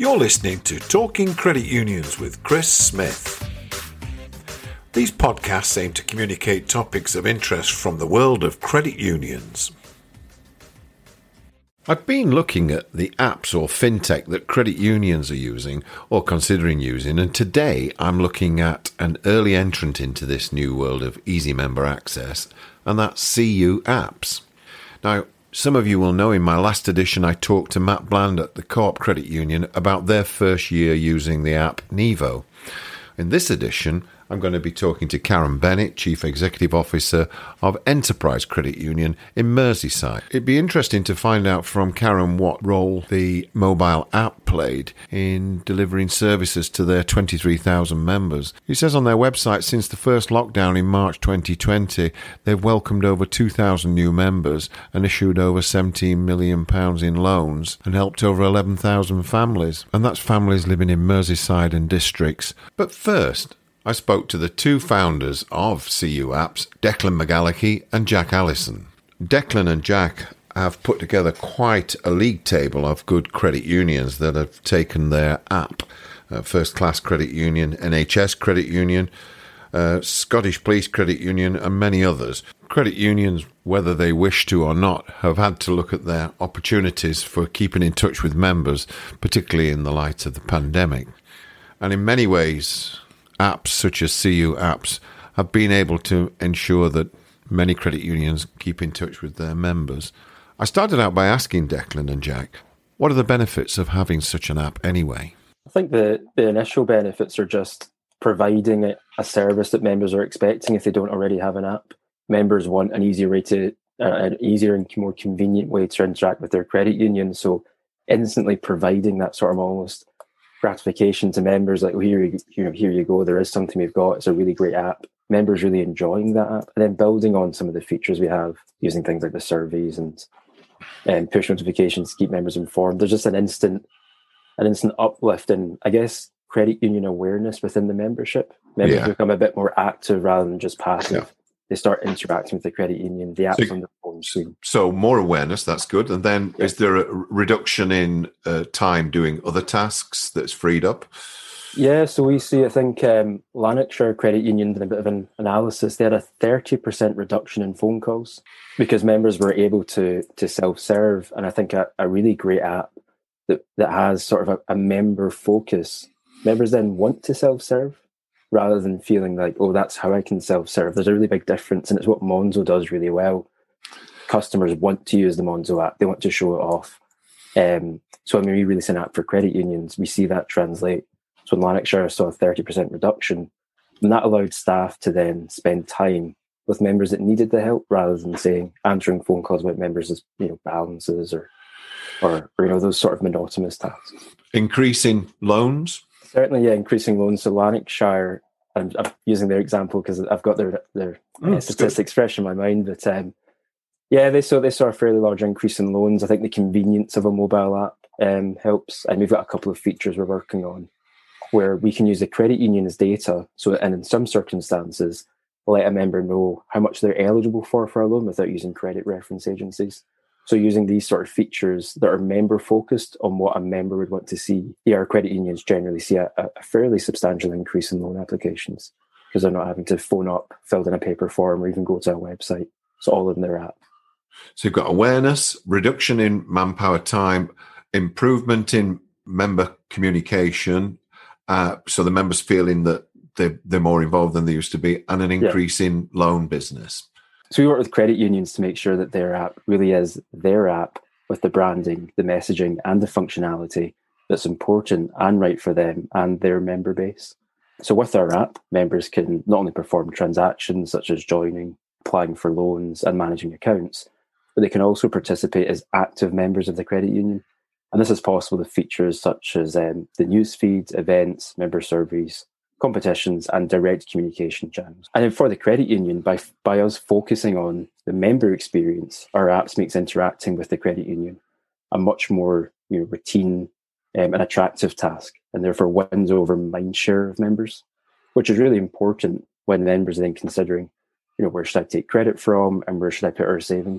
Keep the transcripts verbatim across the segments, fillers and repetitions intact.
You're listening to Talking Credit Unions with Chris Smith. These podcasts aim to communicate topics of interest from the world of credit unions. I've been looking at the apps or fintech that credit unions are using or considering using, and today I'm looking at an early entrant into this new world of easy member access, and that's C U Apps. Now, some of you will know in my last edition I talked to Matt Bland at the Co-op Credit Union about their first year using the app Nevo. In this edition, I'm going to be talking to Karen Bennett, Chief Executive Officer of Enterprise Credit Union in Merseyside. It'd be interesting to find out from Karen what role the mobile app played in delivering services to their twenty-three thousand members. It says on their website since the first lockdown in March twenty twenty, they've welcomed over two thousand new members and issued over seventeen million pounds in loans and helped over eleven thousand families. And that's families living in Merseyside and districts. But first, I spoke to the two founders of C U Apps, Declan McGallaghy and Jack Allison. Declan and Jack have put together quite a league table of good credit unions that have taken their app. Uh, First Class Credit Union, N H S Credit Union, uh, Scottish Police Credit Union and many others. Credit unions, whether they wish to or not, have had to look at their opportunities for keeping in touch with members, particularly in the light of the pandemic. And in many ways, apps such as C U Apps have been able to ensure that many credit unions keep in touch with their members. I started out by asking Declan and Jack, what are the benefits of having such an app anyway? I think the, the initial benefits are just providing a, a service that members are expecting if they don't already have an app. Members want an easier way to, uh, an easier and more convenient way to interact with their credit union. So instantly providing that sort of almost gratification to members, like, well, here you, here, here you go, there is something we've got, it's a really great app. Members really enjoying that app, and then building on some of the features we have using things like the surveys and and push notifications to keep members informed. There's just an instant an instant uplift in, I guess, credit union awareness within the membership. Members yeah. become a bit more active rather than just passive. Yeah. They start interacting with the credit union, the apps so, on their phone screen. So more awareness, that's good. And then yeah. is there a reduction in uh, time doing other tasks that's freed up? Yeah, so we see, I think um, Lanarkshire Credit Union did a bit of an analysis. They had a thirty percent reduction in phone calls because members were able to to self-serve. And I think a, a really great app that, that has sort of a, a member focus. Members then want to self-serve, rather than feeling like, oh, that's how I can self-serve. There's a really big difference, and it's what Monzo does really well. Customers want to use the Monzo app. They want to show it off. Um, so when we release an app for credit unions, we see that translate. So in Lanarkshire, I saw a thirty percent reduction, and that allowed staff to then spend time with members that needed the help, rather than saying, answering phone calls about members' as, you know, balances or, or, or, you know, those sort of monotonous tasks. Increasing loans? Certainly, yeah, increasing loans. So Lanarkshire, I'm, I'm using their example because I've got their their mm, uh, statistics good. fresh in my mind. But um, yeah, they saw they saw a fairly large increase in loans. I think the convenience of a mobile app um, helps, and we've got a couple of features we're working on where we can use the credit union's data. So, and in some circumstances, let a member know how much they're eligible for for a loan without using credit reference agencies. So using these sort of features that are member focused on what a member would want to see, yeah, our credit unions generally see a, a fairly substantial increase in loan applications because they're not having to phone up, fill in a paper form, or even go to a website. It's all in their app. So you've got awareness, reduction in manpower time, improvement in member communication. Uh, so the members feeling that they're, they're more involved than they used to be, and an increase yeah. in loan business. So we work with credit unions to make sure that their app really is their app with the branding, the messaging, and the functionality that's important and right for them and their member base. So with our app, members can not only perform transactions such as joining, applying for loans, and managing accounts, but they can also participate as active members of the credit union. And this is possible with features such as um, the news feed, events, member surveys, competitions, and direct communication channels. And then for the credit union, by by us focusing on the member experience, our apps makes interacting with the credit union a much more, you know, routine um, and attractive task, and therefore wins over mind share of members, which is really important when members are then considering, you know, where should I take credit from and where should I put our savings?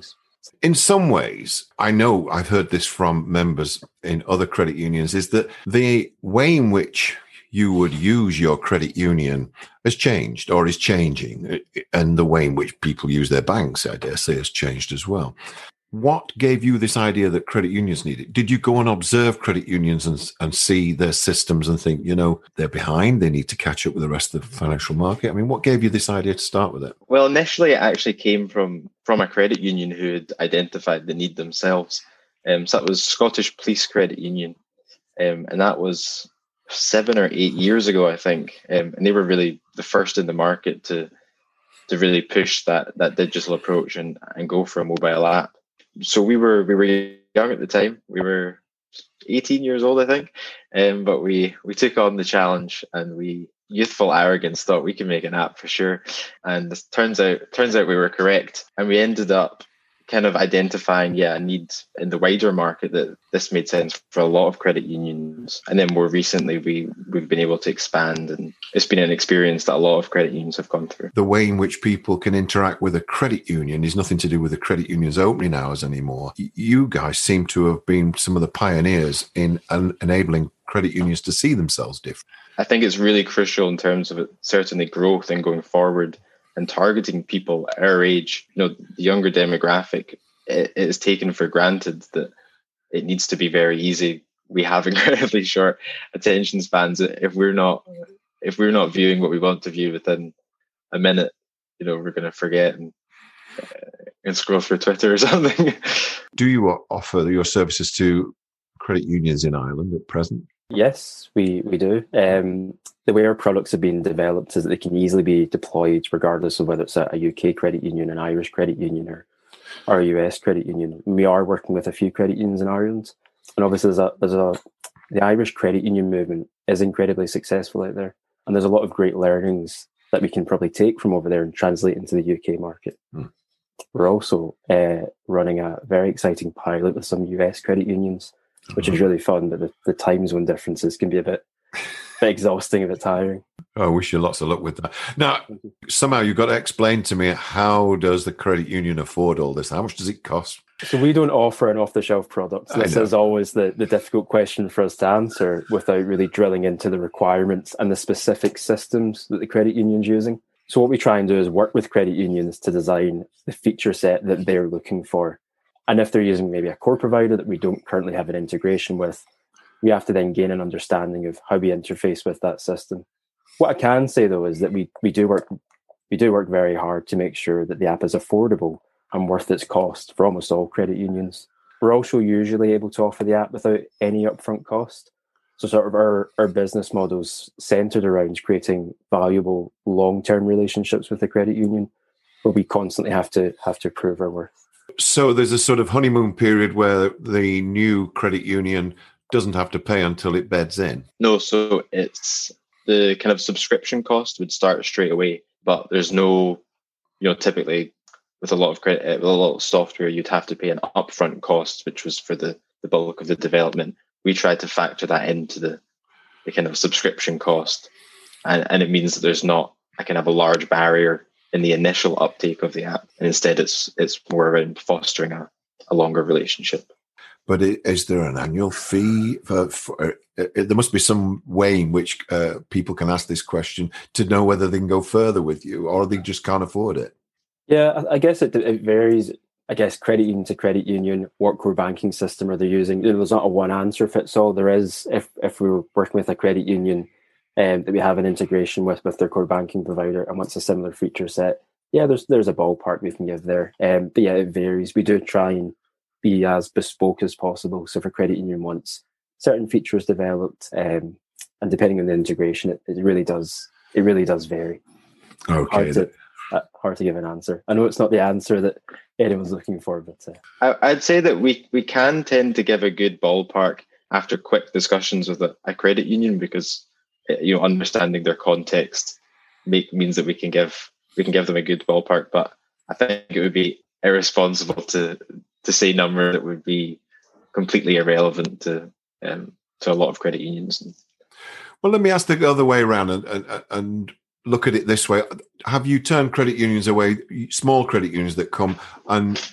In some ways, I know I've heard this from members in other credit unions, is that the way in which you would use your credit union has changed or is changing, and the way in which people use their banks, I dare say, has changed as well. What gave you this idea that credit unions need it? Did you go and observe credit unions and, and see their systems and think, you know, they're behind, they need to catch up with the rest of the financial market? I mean, what gave you this idea to start with it? Well, initially it actually came from, from a credit union who had identified the need themselves. Um, so that was Scottish Police Credit Union. Um, and that was seven or eight years ago, I think. Um, and they were really the first in the market to to really push that that digital approach and, and go for a mobile app. So we were we were young at the time. We were eighteen years old, I think. Um, but we we took on the challenge, and we youthful arrogance thought we can make an app for sure. And this turns out turns out we were correct. And we ended up kind of identifying, yeah, a need in the wider market that this made sense for a lot of credit unions. And then more recently, we, we've been able to expand, and it's been an experience that a lot of credit unions have gone through. The way in which people can interact with a credit union is nothing to do with the credit union's opening hours anymore. You guys seem to have been some of the pioneers in en- enabling credit unions to see themselves different. I think it's really crucial in terms of it, certainly growth and going forward, and targeting people our age. You know, the younger demographic, it, it is taken for granted that it needs to be very easy. We have incredibly short attention spans. If we're not, if we're not viewing what we want to view within a minute, you know, we're going to forget and, uh, and scroll through Twitter or something. Do you offer your services to credit unions in Ireland at present? Yes, we, we do. Um, the way our products have been developed is that they can easily be deployed regardless of whether it's a, a U K credit union, an Irish credit union, or, or a U S credit union. We are working with a few credit unions in Ireland. And obviously there's a, there's a, the Irish credit union movement is incredibly successful out there. And there's a lot of great learnings that we can probably take from over there and translate into the U K market. Hmm. We're also uh, running a very exciting pilot with some U S credit unions, which is really fun, but the, the time zone differences can be a bit, bit exhausting, a bit tiring. Oh, I wish you lots of luck with that. Now, somehow you've got to explain to me, how does the credit union afford all this? How much does it cost? So we don't offer an off-the-shelf product. This is always the, the difficult question for us to answer without really drilling into the requirements and the specific systems that the credit union's using. So what we try and do is work with credit unions to design the feature set that they're looking for. And if they're using maybe a core provider that we don't currently have an integration with, we have to then gain an understanding of how we interface with that system. What I can say though is that we we do work we do work very hard to make sure that the app is affordable and worth its cost for almost all credit unions. We're also usually able to offer the app without any upfront cost. So sort of our, our business model's centered around creating valuable long-term relationships with the credit union, where we constantly have to have to prove our worth. So there's a sort of honeymoon period where the new credit union doesn't have to pay until it beds in? No, so it's the kind of subscription cost would start straight away, but there's no, you know, typically with a lot of credit, with a lot of software, you'd have to pay an upfront cost, which was for the, the bulk of the development. We tried to factor that into the, the kind of subscription cost. And, and it means that there's not a kind of a large barrier in the initial uptake of the app, and instead it's it's more around fostering a, a longer relationship. But is there an annual fee? For, for, uh, there must be some way in which uh, people can ask this question to know whether they can go further with you, or they just can't afford it. Yeah, I guess it, it varies. I guess credit union to credit union, what core banking system are they using? There's not a one answer fits all. There is, if if we were working with a credit union Um, that we have an integration with with their core banking provider and wants a similar feature set, yeah, there's there's a ballpark we can give there. Um, but yeah, it varies. We do try and be as bespoke as possible. So if a credit union wants certain features developed, um, and depending on the integration, it, it really does it really does vary. Okay. Hard to, uh, hard to give an answer. I know it's not the answer that anyone's looking for, but uh, I, I'd say that we we can tend to give a good ballpark after quick discussions with a, a credit union, because you know, understanding their context make, means that we can give we can give them a good ballpark. But I think it would be irresponsible to to say number that would be completely irrelevant to um, to a lot of credit unions. Well, let me ask the other way around and, and and look at it this way: have you turned credit unions away, small credit unions that come and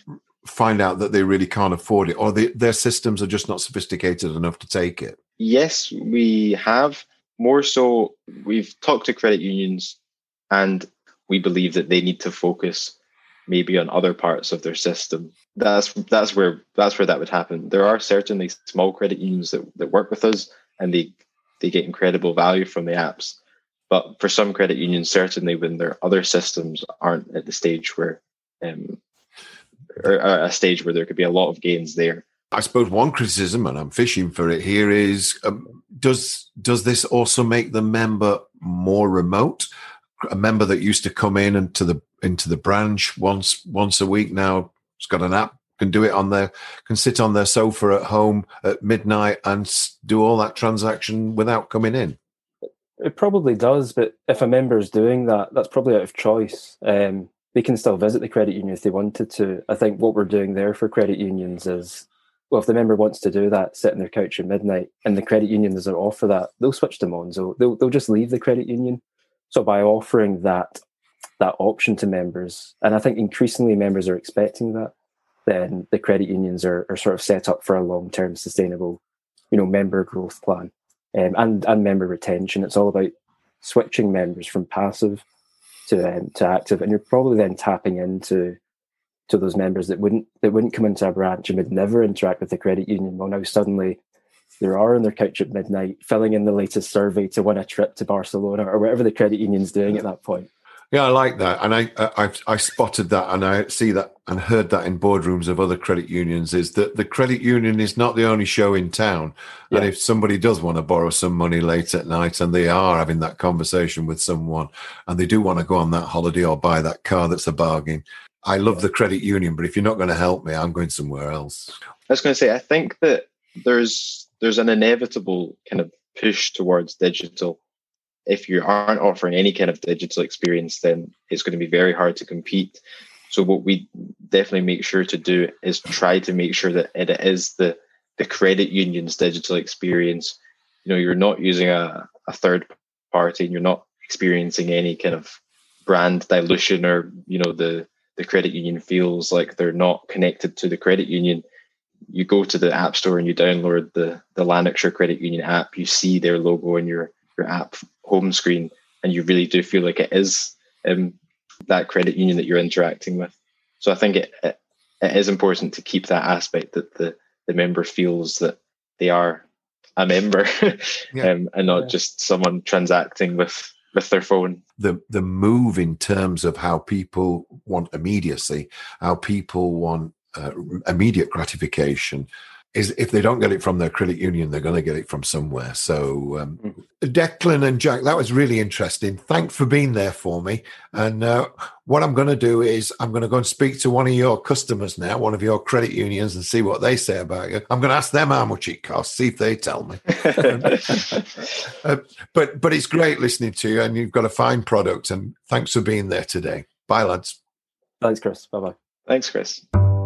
find out that they really can't afford it, or they, their systems are just not sophisticated enough to take it? Yes, we have. More so, we've talked to credit unions, and we believe that they need to focus maybe on other parts of their system. That's that's where that's where that would happen. There are certainly small credit unions that, that work with us, and they they get incredible value from the apps. But for some credit unions, certainly when their other systems aren't at the stage where, um, or a stage where there could be a lot of gains there. I suppose one criticism, and I'm fishing for it here, is um, does does this also make the member more remote? A member that used to come in and to the into the branch once once a week now has got an app, can do it on their, can sit on their sofa at home at midnight and do all that transaction without coming in. It probably does, but if a member is doing that, that's probably out of choice. Um, they can still visit the credit union if they wanted to. I think what we're doing there for credit unions is, well, if the member wants to do that, sit on their couch at midnight, and the credit union doesn't offer that, they'll switch to Monzo. They'll they'll just leave the credit union. So by offering that that option to members, and I think increasingly members are expecting that, then the credit unions are, are sort of set up for a long-term sustainable, you know, member growth plan. Um, and and member retention. It's all about switching members from passive to um, to active, and you're probably then tapping into to those members that wouldn't that wouldn't come into a branch and would never interact with the credit union. Well, now suddenly they are on their couch at midnight, filling in the latest survey to win a trip to Barcelona or whatever the credit union's doing at that point. Yeah, I like that, and I, I I spotted that, and I see that and heard that in boardrooms of other credit unions. Is that the credit union is not the only show in town, yeah. And if somebody does want to borrow some money late at night, and they are having that conversation with someone, and they do want to go on that holiday or buy that car that's a bargain, I love yeah. the credit union, but if you're not going to help me, I'm going somewhere else. I was going to say, I think that there's there's an inevitable kind of push towards digital. If you aren't offering any kind of digital experience, then it's going to be very hard to compete. So what we definitely make sure to do is try to make sure that it is the, the credit union's digital experience. You know, you're not using a, a third party, and you're not experiencing any kind of brand dilution, or, you know, the, the credit union feels like they're not connected to the credit union. You go to the App Store and you download the, the Lanarkshire Credit Union app, you see their logo in your your app home screen, and you really do feel like it is um, that credit union that you're interacting with. So I think it, it it is important to keep that aspect, that the, the member feels that they are a member yeah. um, and not yeah. just someone transacting with, with their phone. The the move in terms of how people want immediacy, how people want uh, immediate gratification, is if they don't get it from their credit union, they're going to get it from somewhere. So um, mm-hmm. Declan and Jack, that was really interesting. Thanks for being there for me. And uh, what I'm going to do is I'm going to go and speak to one of your customers now, one of your credit unions, and see what they say about you. I'm going to ask them how much it costs, see if they tell me. uh, but but it's great listening to you, and you've got a fine product, and thanks for being there today. Bye, lads. Thanks, Chris. Bye-bye. Thanks, Chris.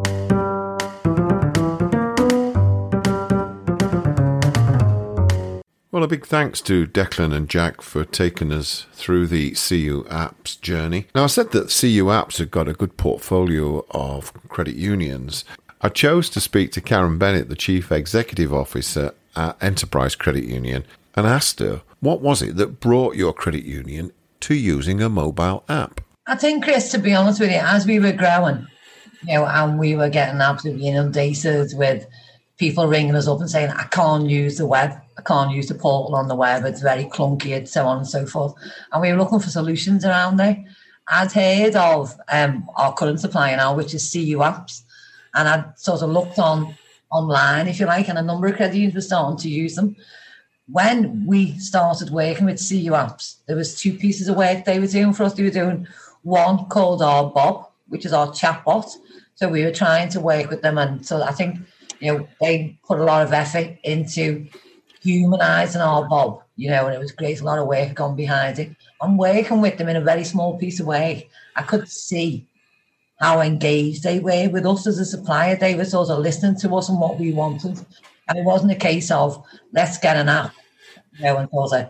Well, a big thanks to Declan and Jack for taking us through the C U Apps journey. Now, I said that C U Apps have got a good portfolio of credit unions. I chose to speak to Karen Bennett, the Chief Executive Officer at Enterprise Credit Union, and asked her, what was it that brought your credit union to using a mobile app? I think, Chris, to be honest with you, as we were growing, you know, and we were getting absolutely inundated with people ringing us up and saying, I can't use the web, I can't use the portal on the web, it's very clunky, and so on and so forth. And we were looking for solutions around there. I'd heard of um, our current supplier now, which is C U Apps, and I'd sort of looked on online, if you like, and a number of credit unions were starting to use them. When we started working with C U Apps, there was two pieces of work they were doing for us. They were doing one called our Bob, which is our chatbot. So we were trying to work with them, and so I think, you know, they put a lot of effort into humanising our Bob, you know, and it was great, a lot of work gone behind it. I'm working with them in a very small piece of work. I could see how engaged they were with us as a supplier. They were sort of listening to us and what we wanted. And it wasn't a case of, let's get an app, you know, and sort of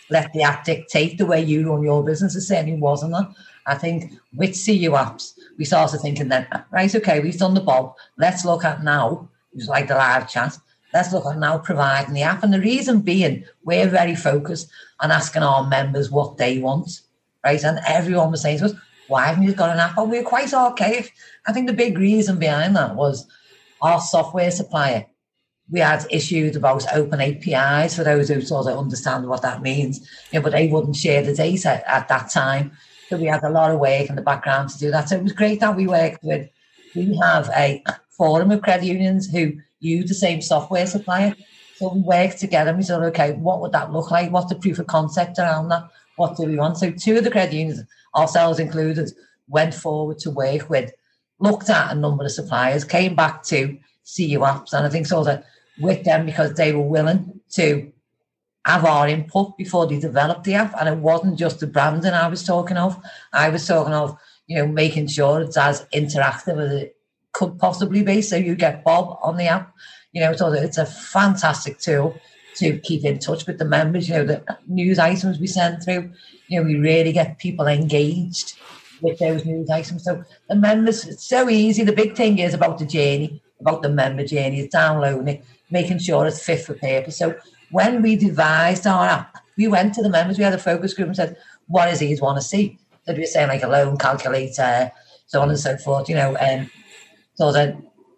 let the app dictate the way you run your business. It certainly wasn't that. I think with C U apps, we started thinking then, right, okay, we've done the Bob. Let's look at now, it was like the live chat. Let's look at now providing the app. And the reason being, we're very focused on asking our members what they want, right? And everyone was saying to us, why haven't you got an app? And we were quite archaic. I think the big reason behind that was our software supplier. We had issues about open A P Is for those who sort of understand what that means, you know, but they wouldn't share the data at that time. So we had a lot of work in the background to do that. So it was great that we worked with, we have a forum of credit unions who use the same software supplier. So we worked together and we said, okay, what would that look like? What's the proof of concept around that? What do we want? So two of the credit unions, ourselves included, went forward to work with, looked at a number of suppliers, came back to C U apps, and I think sort of with them because they were willing to have our input before they developed the app. And it wasn't just the branding I was talking of. I was talking of, you know, making sure it's as interactive as it could possibly be. So you get Bob on the app, you know, so that it's a fantastic tool to keep in touch with the members. You know, the news items we send through, you know, we really get people engaged with those news items. So the members, it's so easy. The big thing is about the journey, about the member journey, it's downloading it, making sure it's fit for purpose. So when we devised our app, we went to the members, we had a focus group and said, what is these want to see? So we were saying like a loan calculator, so on and so forth, you know, um, so the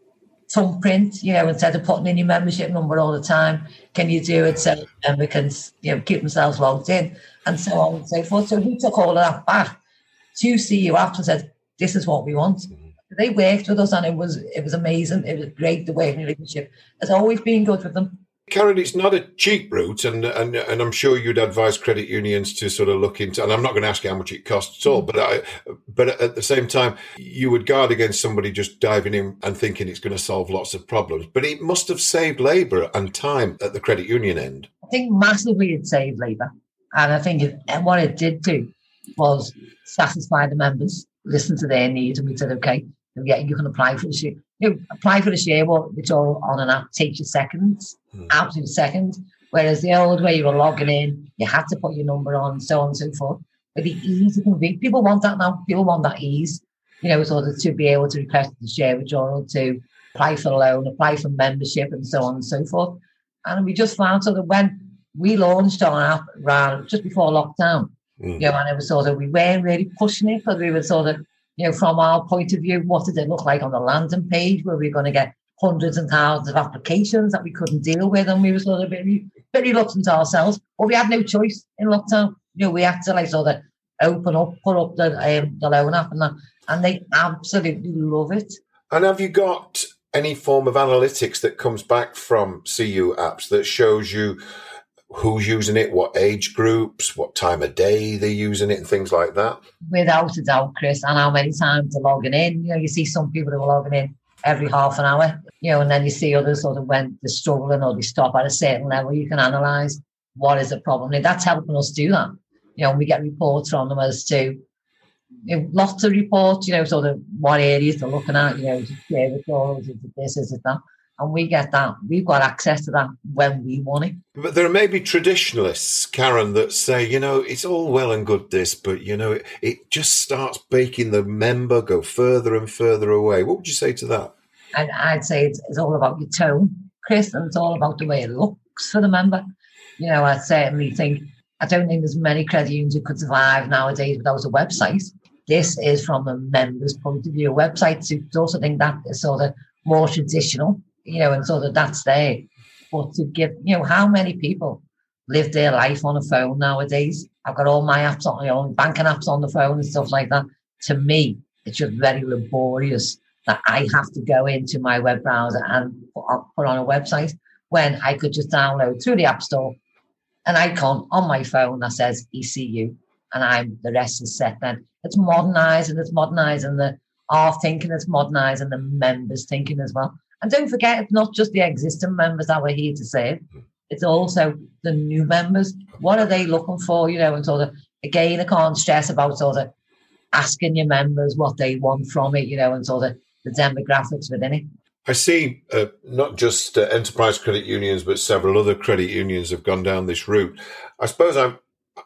thumbprint, you know, instead of putting in your membership number all the time, can you do it so the member can, you know, keep themselves logged in and so on and so forth. So we took all of that back to C U apps and said, this is what we want. They worked with us and it was it was amazing. It was great. The working relationship has always been good with them. Karen, it's not a cheap route, and, and and I'm sure you'd advise credit unions to sort of look into, and I'm not going to ask you how much it costs at all, but I, but at the same time, you would guard against somebody just diving in and thinking it's going to solve lots of problems. But it must have saved labour and time at the credit union end. I think massively it saved labour. And I think it, and what it did do was satisfy the members, listen to their needs, and we said, okay, yeah, you can apply for the share. You know, apply for the share, well, it's all on an app, takes you seconds, hmm. absolute seconds. Whereas the old way you were logging in, you had to put your number on, so on and so forth. But the ease it can be, people want that now. People want that ease, you know, sort of to be able to request the share withdrawal, to apply for a loan, apply for membership, and so on and so forth. And we just found so that when we launched our app around just before lockdown, hmm. you know, and it was sort of, we weren't really pushing it because we were sort of, you know, from our point of view, what did it look like on the landing page where we were going to get hundreds and thousands of applications that we couldn't deal with, and we were sort of very, very reluctant to ourselves. But we had no choice in lockdown. You know, we had to like sort of open up, put up the um, the loan app and that, and they absolutely love it. And have you got any form of analytics that comes back from C U apps that shows you who's using it, what age groups, what time of day they're using it, and things like that? Without a doubt, Chris, and how many times they're logging in. You know, you see some people who are logging in every half an hour, you know, and then you see others sort of when they're struggling or they stop at a certain level, you can analyse what is the problem. And that's helping us do that. You know, we get reports from them as to, you know, lots of reports, you know, sort of what areas they're looking at, you know, is it share withdrawals, is it this, is it that? And we get that. We've got access to that when we want it. But there are maybe traditionalists, Karen, that say, you know, it's all well and good this, but, you know, it, it just starts making the member go further and further away. What would you say to that? I'd, I'd say it's, it's all about your tone, Chris, and it's all about the way it looks for the member. You know, I certainly think, I don't think there's many credit unions who could survive nowadays without a website. This is from the member's point of view. Websites, I also think that is sort of more traditional. You know, and so that that's there. But to give, you know, how many people live their life on a phone nowadays? I've got all my apps on, you know, banking apps on the phone and stuff like that. To me, it's just very laborious that I have to go into my web browser and put on a website when I could just download through the App Store an icon on my phone that says E C U, and I'm the rest is set then. It's modernising, it's modernising the our thinking, it's modernising the members' thinking as well. And don't forget, it's not just the existing members that we're here to serve. It's also the new members. What are they looking for? You know, and sort of, again, I can't stress about sort of asking your members what they want from it, you know, and sort of the demographics within it. I see uh, not just uh, enterprise credit unions, but several other credit unions have gone down this route. I suppose I'm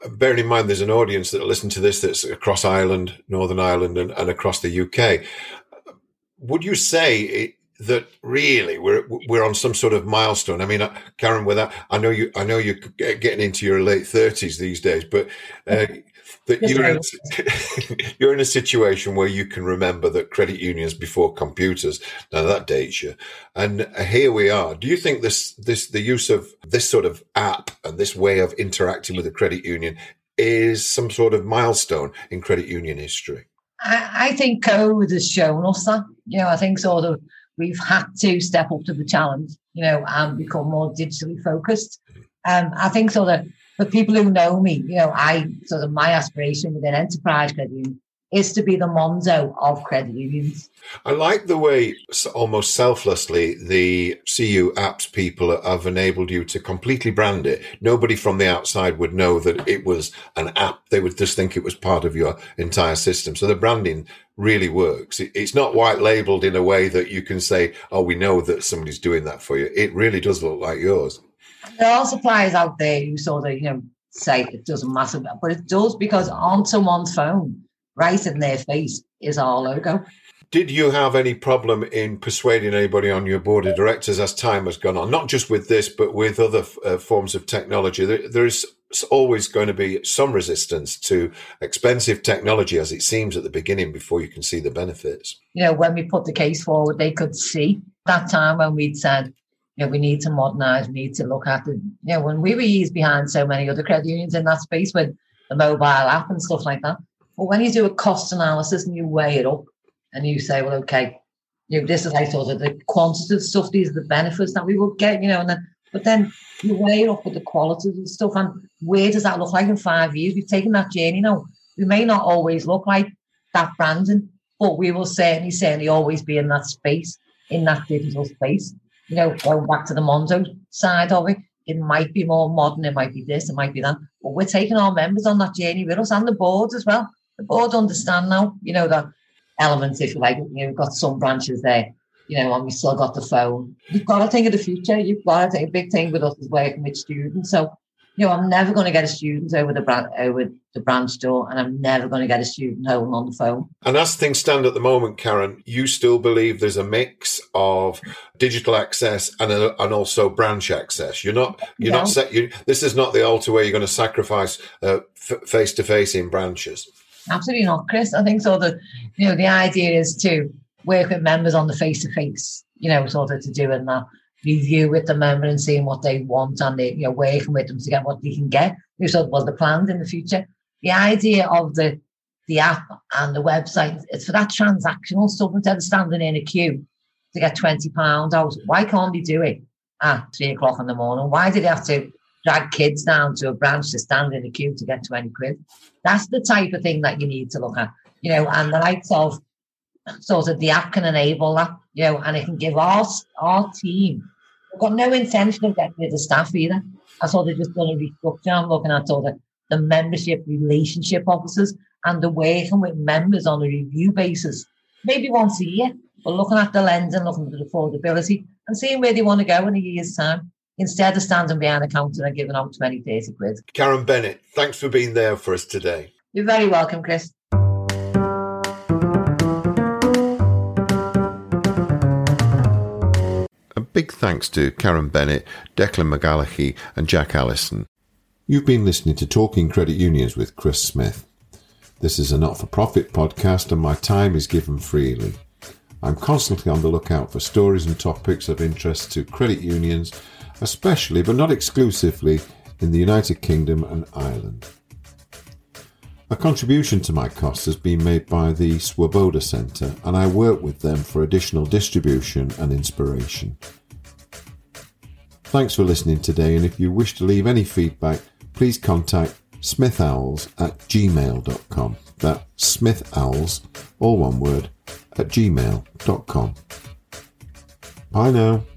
bearing in mind there's an audience that will listen to this that's across Ireland, Northern Ireland, and, and across the U K, would you say it, that really we're we're on some sort of milestone? I mean, Karen, with that, I know you, I know you're getting into your late thirties these days, but uh, that you're in, you're in a situation where you can remember that credit unions before computers. Now that dates you, and here we are. Do you think this this the use of this sort of app and this way of interacting with a credit union is some sort of milestone in credit union history? I, I think COVID has shown us that. You know, I think sort of we've had to step up to the challenge, you know, and become more digitally focused. Um, I think sort of for people who know me, you know, I sort of my aspiration within Enterprise Credit Union is to be the Monzo of credit unions. I like the way almost selflessly the C U apps people have enabled you to completely brand it. Nobody from the outside would know that it was an app. They would just think it was part of your entire system. So the branding really works. It's not white labeled in a way that you can say, oh, we know that somebody's doing that for you. It really does look like yours. There are suppliers out there who sort of, you know, say it doesn't matter, but it does, because on someone's phone, right in their face, is our logo. Did you have any problem in persuading anybody on your board of directors as time has gone on? Not just with this, but with other uh, forms of technology. There, there is always going to be some resistance to expensive technology, as it seems at the beginning, before you can see the benefits. You know, when we put the case forward, they could see that time when we'd said, you know, we need to modernise, we need to look at the, you know, when we were years behind so many other credit unions in that space with the mobile app and stuff like that. But when you do a cost analysis and you weigh it up and you say, well, okay, you know, this is like sort of the quantitative stuff, these are the benefits that we will get, you know, and then, but then you weigh it up with the qualitative stuff, and where does that look like in five years? We've taken that journey now. We may not always look like that branding, but we will certainly, certainly always be in that space, in that digital space. You know, going back to the Monzo side of it, it might be more modern, it might be this, it might be that, but we're taking our members on that journey with us, and the boards as well. The board understand now, you know, that elements, if you like, you know, we've got some branches there, you know, and we still got the phone. You've got to think of the future. You've got to think, a big thing with us is working with students. So, you know, I'm never going to get a student over the brand, over the branch door, and I'm never going to get a student home on the phone. And as things stand at the moment, Karen, you still believe there's a mix of digital access and a, and also branch access. You're not, you're no. not set. You, this is not the altar where you're going to sacrifice face to face in branches. Absolutely not, Chris. I think so that, you know, the idea is to work with members on the face-to-face, you know, sort of to do in that review with the member and seeing what they want, and they, you know, working with them to get what they can get. You sort of was the plans in the future. The idea of the the app and the website, it's for that transactional stuff. Instead of standing in a queue to get twenty pounds out, why can't they do it at three o'clock in the morning? Why did they have to drag kids down to a branch to stand in a queue to get twenty quid? That's the type of thing that you need to look at, you know, and the likes of sort of the app can enable that, you know, and it can give our, our team, we've got no intention of getting rid of staff either. I sort of just done a restructure. I'm looking at sort of the membership relationship officers and the working with members on a review basis, maybe once a year, but looking at the lens and looking at the affordability and seeing where they want to go in a year's time, instead of standing behind a counter and giving out twenty, thirty quid. Karen Bennett, thanks for being there for us today. You're very welcome, Chris. A big thanks to Karen Bennett, Declan McGallaghy and Jack Allison. You've been listening to Talking Credit Unions with Chris Smith. This is a not-for-profit podcast and my time is given freely. I'm constantly on the lookout for stories and topics of interest to credit unions, especially but not exclusively in the United Kingdom and Ireland. A contribution to my costs has been made by the Swoboda Centre, and I work with them for additional distribution and inspiration. Thanks for listening today, and if you wish to leave any feedback, please contact smithowls at gmail dot com. That's smithowls, all one word, at gmail dot com. Bye now.